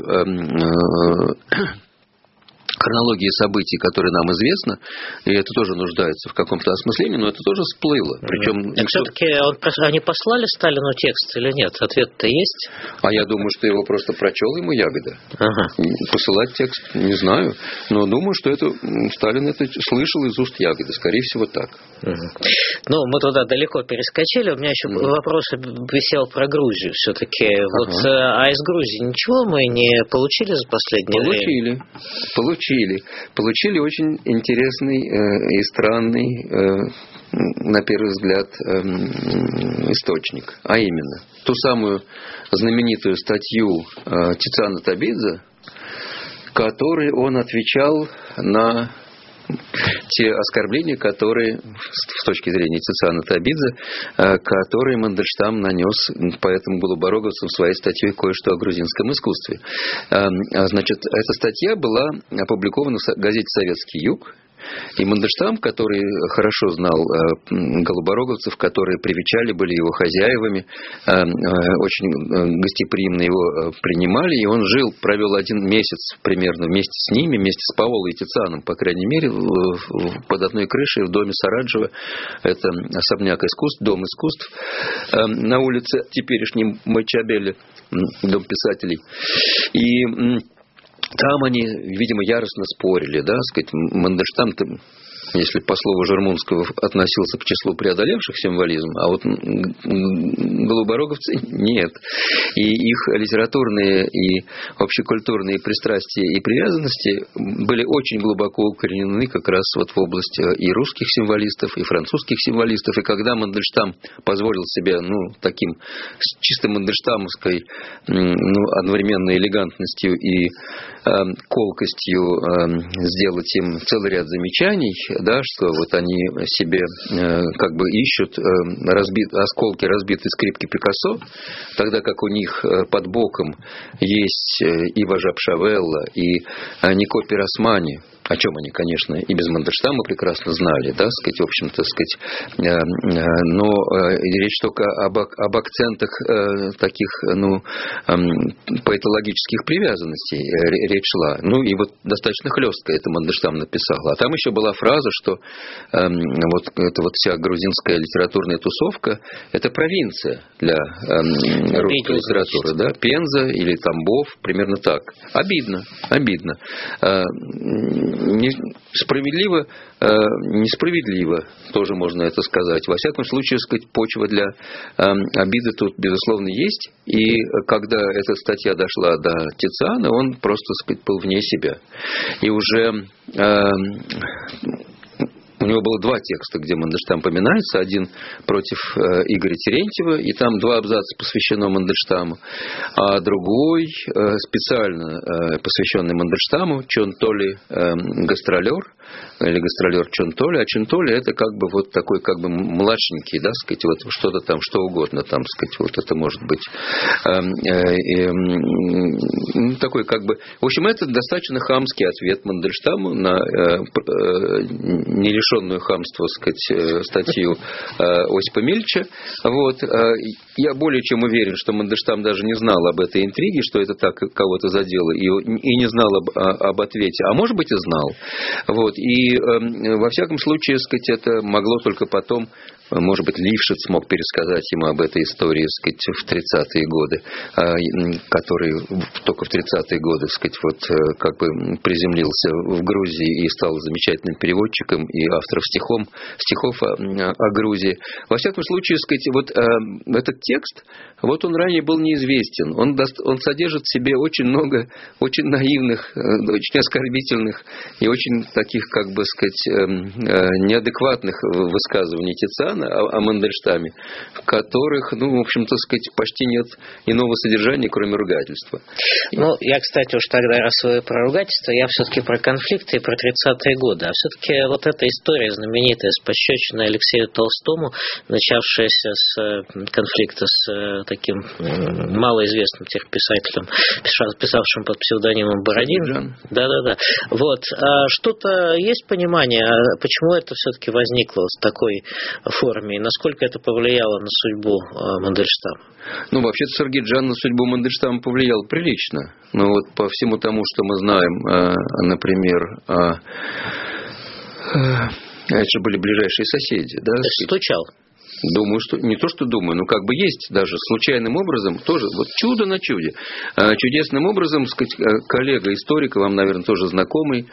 э, э, хронологии событий, которые нам известны, и это тоже нуждается в каком-то осмыслении, но это тоже всплыло. Причем никто... Все-таки он, они послали Сталину текст или нет? Ответ-то есть? А я думаю, что его просто прочел ему Ягода. Ага. Посылать текст не знаю, но думаю, что это Сталин это слышал из уст Ягоды. Скорее всего, так. Угу. Ну, мы туда далеко перескочили. У меня еще угу. вопрос висел про Грузию все-таки. Ага. Вот, а из Грузии ничего мы не получили за последнее получили. время? Получили. Получили. Получили очень интересный э, и странный, э, на первый взгляд, э, источник. А именно, ту самую знаменитую статью э, Тициана Табидзе, которой он отвечал на те оскорбления, которые, с точки зрения Тициана Табидзе, которые Мандельштам нанес поэтому голубороговцам в своей статье «Кое-что о грузинском искусстве». Значит, эта статья была опубликована в газете «Советский Юг». И Мандельштам, который хорошо знал голубороговцев, которые привечали, были его хозяевами, очень гостеприимно его принимали, и он жил, провел один месяц примерно вместе с ними, вместе с Паолой и Тицианом, по крайней мере, под одной крышей в доме Сараджева, это особняк искусств, дом искусств, на улице теперешнем Мачабеле, дом писателей. И там они, видимо, яростно спорили, да, сказать, Мандельштам-то, если по слову Жермунского, относился к числу преодолевших символизм, а вот голубороговцы нет. И их литературные и общекультурные пристрастия и привязанности были очень глубоко укоренены как раз вот в область и русских символистов, и французских символистов. И когда Мандельштам позволил себе, ну, таким чисто мандельштамовской, ну, одновременно элегантностью и э, колкостью э, сделать им целый ряд замечаний, да, что вот они себе как бы ищут разбит, осколки разбитой скрипки Пикассо, тогда как у них под боком есть и Важап Шавелла, и Нико Пиросмани, о чем они, конечно, и без Мандельштама прекрасно знали, да, сказать, в общем-то, сказать, но речь только об, об акцентах таких, ну, поэтологических привязанностей речь шла. Ну, и вот достаточно хлестко это Мандельштам написал. А там еще была фраза, что вот эта вот вся грузинская литературная тусовка – это провинция для русской литературы, да, Пенза или Тамбов, примерно так. Обидно, обидно. Справедливо, несправедливо, тоже можно это сказать. Во всяком случае, сказать, почва для обиды тут, безусловно, есть. И когда эта статья дошла до Тициана, он просто, сказать, был вне себя. И уже у него было два текста, где Мандельштам поминается. Один против э, Игоря Терентьева, и там два абзаца посвящено Мандельштаму. А другой э, специально э, посвященный Мандельштаму, Чон Толи э, гастролер, или гастролер Чон Толи. А Чон Толи это как бы вот такой как бы младшенький, да, сказать, вот что-то там, что угодно там, сказать, вот это может быть э, э, э, такой как бы... В общем, это достаточно хамский ответ Мандельштаму на э, э, нерешенную хамство, сказать, статью Осипа Мильча. Вот. Я более чем уверен, что Мандельштам даже не знал об этой интриге, что это так кого-то задело, и, и не знал об, об ответе. А может быть и знал. Вот. И во всяком случае, сказать, это могло только потом, может быть, Лившиц мог пересказать ему об этой истории, сказать, в тридцатые годы, который только в тридцатые годы, сказать, вот как бы приземлился в Грузии и стал замечательным переводчиком и автором стихом, стихов о, о Грузии. Во всяком случае, сказать, вот этот текст, вот он ранее был неизвестен. Он, даст, он содержит в себе очень много очень наивных, очень оскорбительных и очень таких, как бы сказать, неадекватных высказываний Тициана о Мандельштаме, в которых, ну, в общем-то, сказать, почти нет иного содержания, кроме ругательства. Ну, я, кстати, уж тогда, раз вы про ругательство, я все-таки про конфликты и про тридцатые годы. А все-таки вот эта история знаменитая с пощечиной Алексею Толстому, начавшаяся с конфликта с таким малоизвестным тех писателем, писавшим под псевдонимом Бородин. Да-да-да. Вот. А что-то есть понимание, почему это все-таки возникло в такой форме, и насколько это повлияло на судьбу Мандельштама? Ну, вообще-то Саргиджан на судьбу Мандельштама повлиял прилично. Но вот по всему тому, что мы знаем, например, это же были ближайшие соседи. Да? Стучал. Думаю, что не то, что думаю, но как бы есть даже случайным образом, тоже вот чудо на чуде. Чудесным образом, сказать, коллега историка, вам, наверное, тоже знакомый,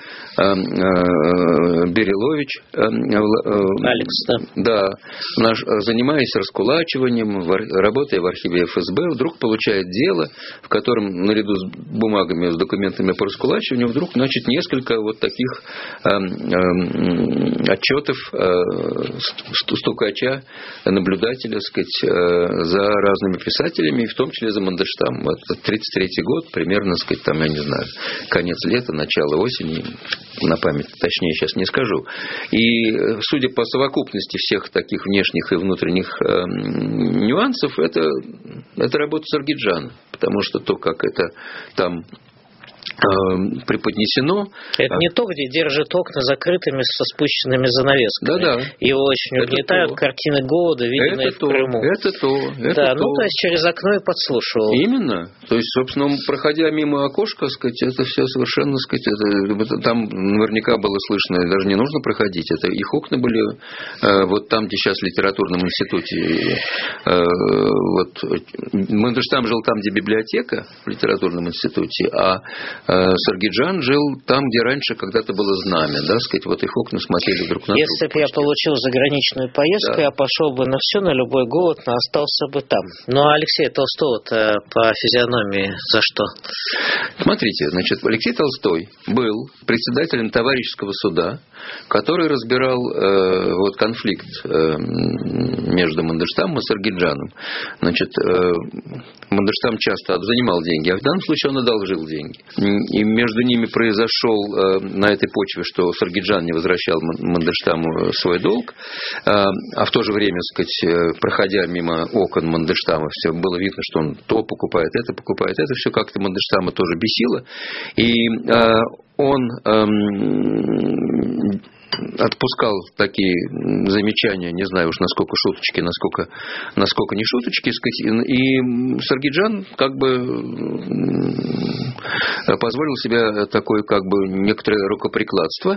Берилович. Алекс, да. Да, наш, занимаясь раскулачиванием, работая в архиве эф эс бэ, вдруг получает дело, в котором наряду с бумагами, с документами по раскулачиванию, вдруг, значит, несколько вот таких отчетов стукача, наблюдателя, сказать, за разными писателями, в том числе за Мандельштамом. Это тридцать третий год, примерно, сказать, там, я не знаю, конец лета, начало осени, на память точнее сейчас не скажу. И, судя по совокупности всех таких внешних и внутренних э, нюансов, это, это работа Саргиджана, потому что то, как это там преподнесено. Это не то, где держат окна закрытыми со спущенными занавесками. Да-да. Его очень это угнетают то. Картины голода, виденные это в Крыму. Это то. Это да, то. ну то есть через окно и подслушивал. Именно. То есть, собственно, проходя мимо окошка, сказать, это все совершенно, сказать, это, там наверняка было слышно, даже не нужно проходить. Это их окна были э, вот там, где сейчас в литературном институте. Э, вот Мандельштам жил там, где библиотека в литературном институте, а Саргиджан жил там, где раньше когда-то было знамя, да, сказать, вот их окна смотрели друг на друга. Если бы я получил заграничную поездку, да. я пошел бы на все, на любой голод, но остался бы там. Ну, а Алексея Толстого-то по физиономии за что? Смотрите, значит, Алексей Толстой был председателем товарищеского суда, который разбирал э, вот конфликт э, между Мандельштамом и Саргиджаном. Значит, э, Мандельштам часто занимал деньги, а в данном случае он одолжил деньги. и между ними произошел на этой почве, что Саргиджан не возвращал Мандельштаму свой долг, а в то же время, так сказать, проходя мимо окон Мандельштама, все было видно, что он то покупает, это покупает, это все как-то Мандельштама тоже бесило, и он отпускал такие замечания, не знаю уж насколько шуточки, насколько, насколько не шуточки, сказать, и Саргиджан как бы позволил себе такое как бы некоторое рукоприкладство,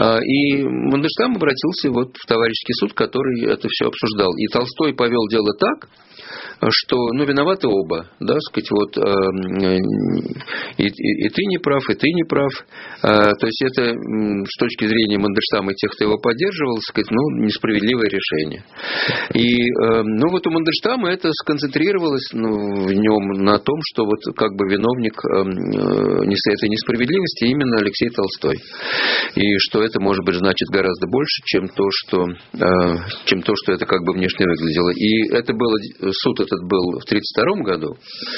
и Мандельштам обратился вот в товарищеский суд, который это все обсуждал, и Толстой повел дело так, что, ну, виноваты оба, да, сказать, вот, э, и, и, и ты не прав, и ты не прав, э, то есть это с точки зрения Мандельштама и тех, кто его поддерживал, сказать, ну, несправедливое решение. И, э, ну, вот у Мандельштама это сконцентрировалось, ну, в нем на том, что вот как бы виновник э, этой несправедливости именно Алексей Толстой, и что это, может быть, значит гораздо больше, чем то, что, э, чем то, что это как бы внешне выглядело. И это было, суд этот был в тридцать втором году,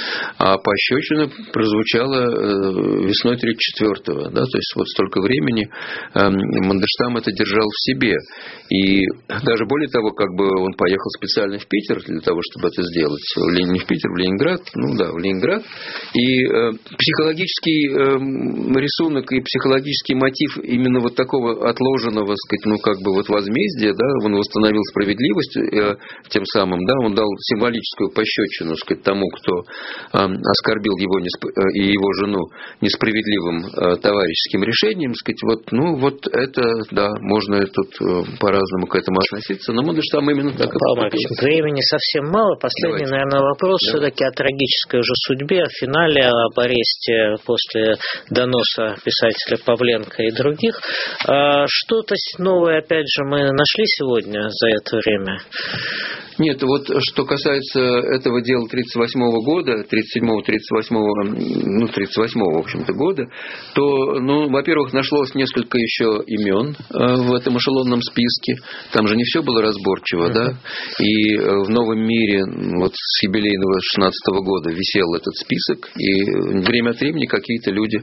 а пощечина прозвучала весной тридцать четвёртого, да, то есть вот столько времени Мандельштам это держал в себе, и даже более того, как бы он поехал специально в Питер для того, чтобы это сделать, не в Питер, в Ленинград, ну да, в Ленинград, и психологический рисунок и психологический мотив именно вот такого отложенного, сказать, ну как бы вот возмездия, да, он восстановил справедливость тем самым, да, он дал символическую пощечину, сказать, тому, кто э, оскорбил его и его жену несправедливым э, товарищеским решением, сказать, вот, ну, вот это, да, можно тут э, по-разному к этому относиться, но Мандельштам именно так и поступил. Времени совсем мало. Последний, Давайте. наверное, вопрос Давайте. все-таки о трагической уже судьбе, о финале, об аресте после доноса писателя Павленко и других. Что-то новое, опять же, мы нашли сегодня за это время? Нет, вот что касается этого дела тридцать восьмого года, тридцать седьмого тридцать восьмого, ну, тридцать восьмого, в общем-то, года, то, ну, во-первых, нашлось несколько еще имен в этом эшелонном списке. Там же не все было разборчиво, да. И в «Новом мире» вот с юбилейного шестнадцатого года висел этот список, и время от времени какие-то люди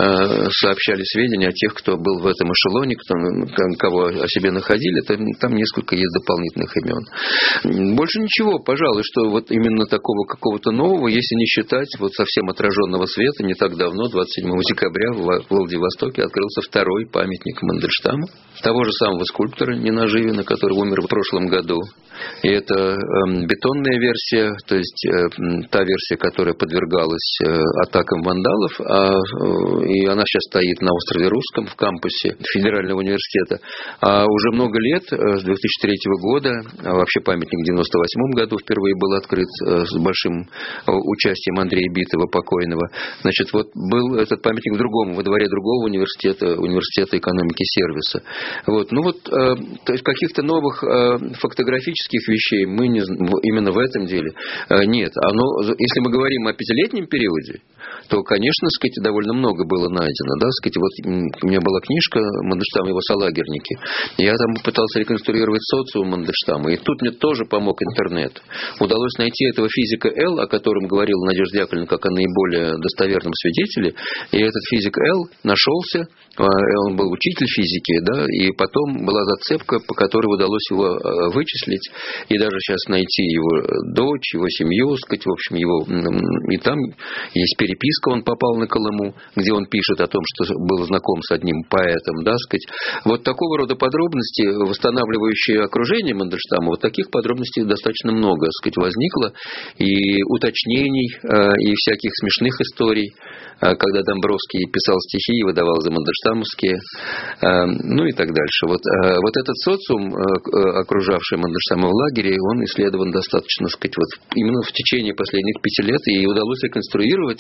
сообщали сведения о тех, кто был в этом эшелоне, кто, кого о себе находили. Там, там несколько есть дополнительных имен. Больше ничего, пожалуй, что вот именно такого какого-то нового, если не считать вот совсем отраженного света, не так давно, двадцать седьмого декабря, в Владивостоке открылся второй памятник Мандельштаму, того же самого скульптора Нина Живина, который умер в прошлом году. И это э, бетонная версия, то есть э, та версия, которая подвергалась э, атакам вандалов, а, э, и она сейчас стоит на острове Русском в кампусе Федерального университета. А уже много лет, э, с две тысячи третьего года, а вообще памятник в девяносто восьмом году впервые был открыт э, с большим э, участием Андрея Битова, покойного. Значит, вот был этот памятник в другом, во дворе другого университета, университета экономики и сервиса. Вот. Ну вот, э, то есть каких-то новых э, фактографических вещей мы не, именно в этом деле нет. Оно, если мы говорим о пятилетнем периоде, то, конечно, сказать, довольно много было найдено. Да? Сказать, вот у меня была книжка Мандельштама и его солагерники. Я там пытался реконструировать социум Мандельштама. И тут мне тоже помог интернет. Удалось найти этого физика Л, о котором говорила Надежда Яковлевна, как о наиболее достоверном свидетеле. И этот физик Л нашелся. Он был учитель физики, да, и потом была зацепка, по которой удалось его вычислить, и даже сейчас найти его дочь, его семью, сказать, в общем, его, и там есть переписка, он попал на Колыму, где он пишет о том, что был знаком с одним поэтом, да, сказать. Вот такого рода подробности, восстанавливающие окружение Мандельштама, вот таких подробностей достаточно много, сказать, возникло, и уточнений, и всяких смешных историй, когда Домбровский писал стихи и выдавал за мандельштамовские, ну и так дальше. Вот, вот этот социум, окружавший Мандельштама в лагере, он исследован достаточно, сказать, вот именно в течение последних пяти лет, и удалось реконструировать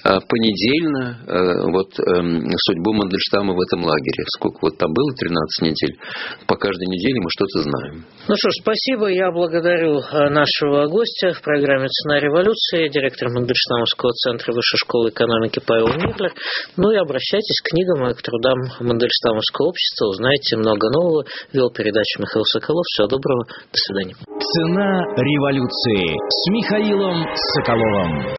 понедельно вот судьбу Мандельштама в этом лагере. Сколько вот там было, тринадцать недель. По каждой неделе мы что-то знаем. Ну что ж, спасибо. Я благодарю нашего гостя в программе «Цена революции», директор Мандельштамовского центра Высшей школы экономики Павел Мирлер. Ну и обращайтесь к книгам и к трудам Мандельштамовского общества. Узнаете много нового. Вел передачу Михаил Соколов. Всего доброго. До свидания. «Цена революции» с Михаилом Соколовым.